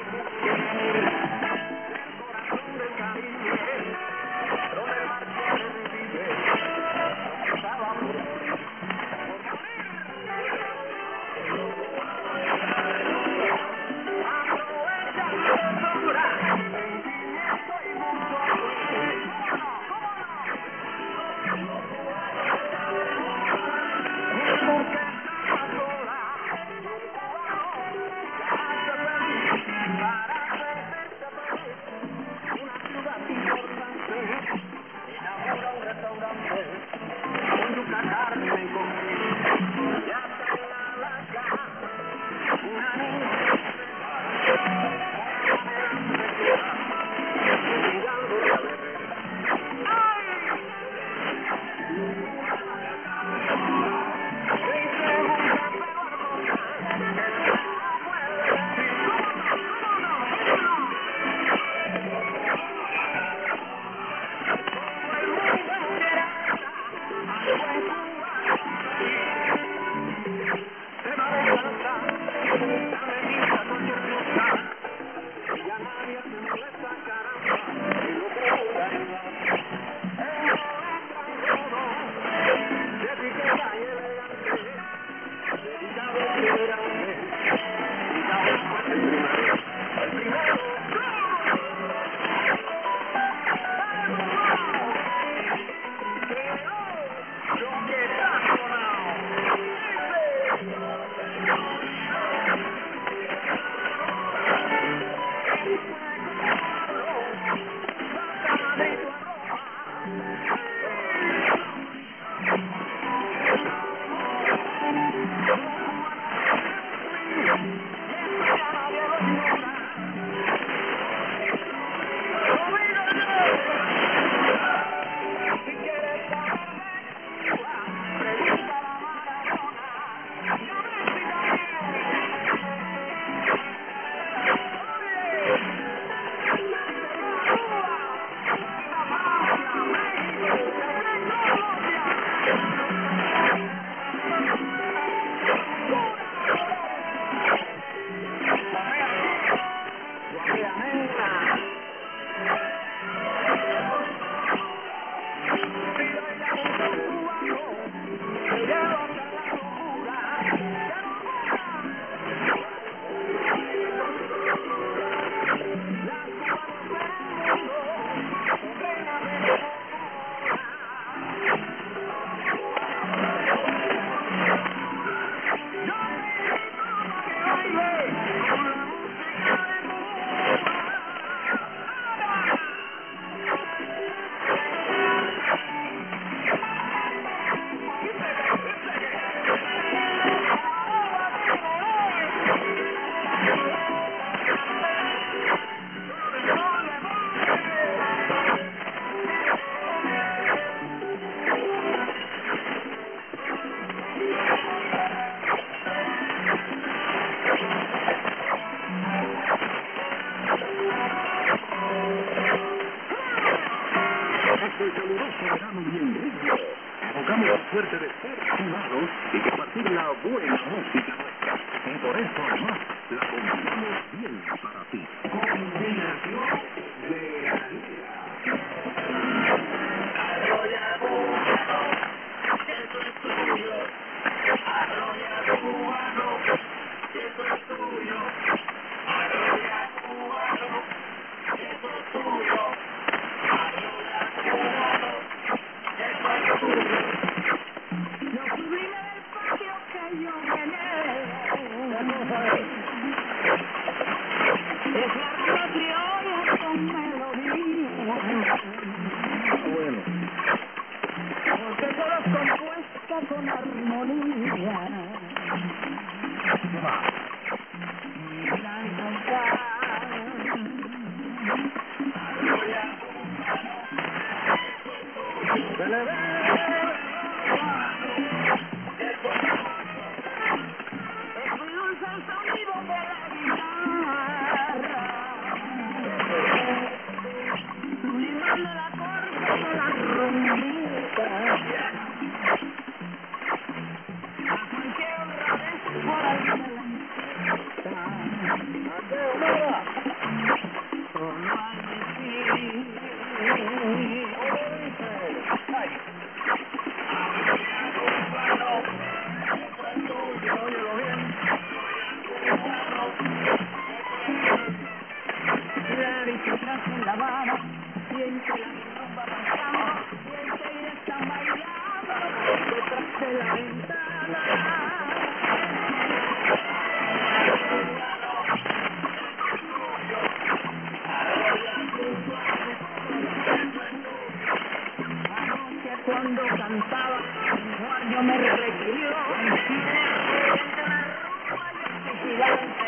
suerte de ser animados y compartir la buena música nuestra. Y por eso, además, la combinamos bien para ti. Combinación de Arroya Cubano, eso es tuyo. Arroya Cubano, eso es tuyo. Arroya Cubano, eso es tuyo. Arroya Cubano, eso es tuyo. Los sublimes del patio que yo generé. Es la arreglo criolla con melodía. Bueno. Porque todo es compuesta con armonía. ¿Qué va? Y blanco está. Es muy dulce el sonido de la guitarra, sublimando la corte de la rumbita. A cualquier honradez por ahí delante. me requirió. Me la rumba y el suicidio